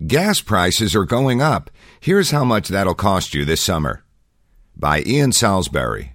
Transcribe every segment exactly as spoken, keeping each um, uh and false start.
Gas prices are going up. Here's how much that'll cost you this summer. By Ian Salisbury.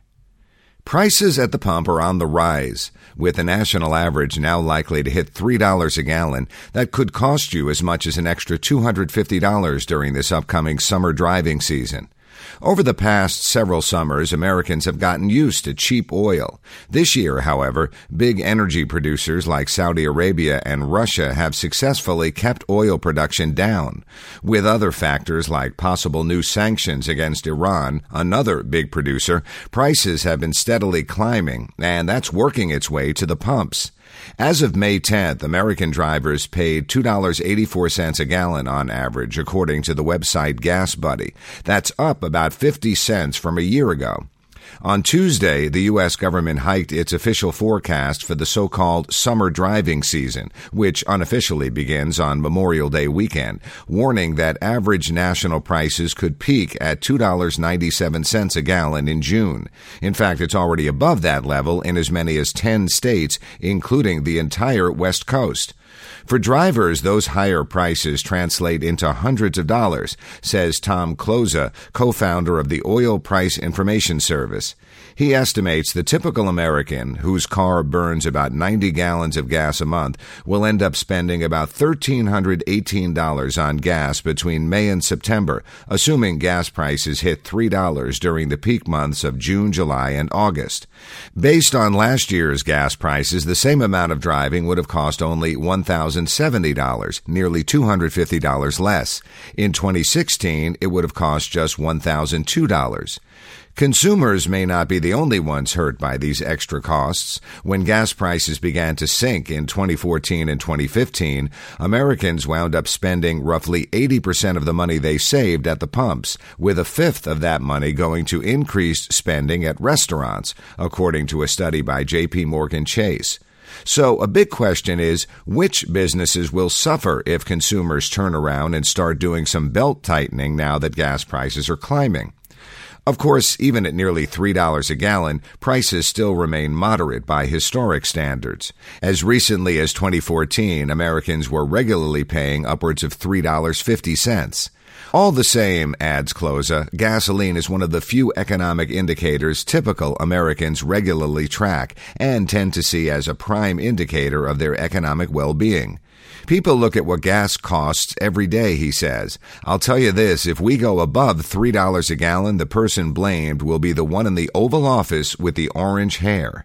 Prices at the pump are on the rise. With the national average now likely to hit three dollars a gallon, that could cost you as much as an extra two hundred fifty dollars during this upcoming summer driving season. Over the past several summers, Americans have gotten used to cheap oil. This year, however, big energy producers like Saudi Arabia and Russia have successfully kept oil production down. With other factors like possible new sanctions against Iran, another big producer, prices have been steadily climbing, and that's working its way to the pumps. As of May tenth, American drivers paid two dollars and eighty-four cents a gallon on average, according to the website GasBuddy. That's up about fifty cents from a year ago. On Tuesday, the U S government hiked its official forecast for the so-called summer driving season, which unofficially begins on Memorial Day weekend, warning that average national prices could peak at two dollars and ninety-seven cents a gallon in June. In fact, it's already above that level in as many as ten states, including the entire West Coast. For drivers, those higher prices translate into hundreds of dollars, says Tom Kloza, co-founder of the Oil Price Information Service. He estimates the typical American, whose car burns about ninety gallons of gas a month, will end up spending about one thousand three hundred eighteen dollars on gas between May and September, assuming gas prices hit three dollars during the peak months of June, July, and August. Based on last year's gas prices, the same amount of driving would have cost only one thousand seventy dollars, nearly two hundred fifty dollars less. In twenty sixteen, it would have cost just one thousand two dollars. Consumers may not be the only ones hurt by these extra costs. When gas prices began to sink in twenty fourteen and twenty fifteen, Americans wound up spending roughly eighty percent of the money they saved at the pumps, with a fifth of that money going to increased spending at restaurants, according to a study by J P Morgan Chase. So a big question is, which businesses will suffer if consumers turn around and start doing some belt tightening now that gas prices are climbing? Of course, even at nearly three dollars a gallon, prices still remain moderate by historic standards. As recently as twenty fourteen, Americans were regularly paying upwards of three dollars and fifty cents. All the same, adds Kloza, gasoline is one of the few economic indicators typical Americans regularly track and tend to see as a prime indicator of their economic well-being. People look at what gas costs every day, he says. I'll tell you this, if we go above three dollars a gallon, the person blamed will be the one in the Oval Office with the orange hair.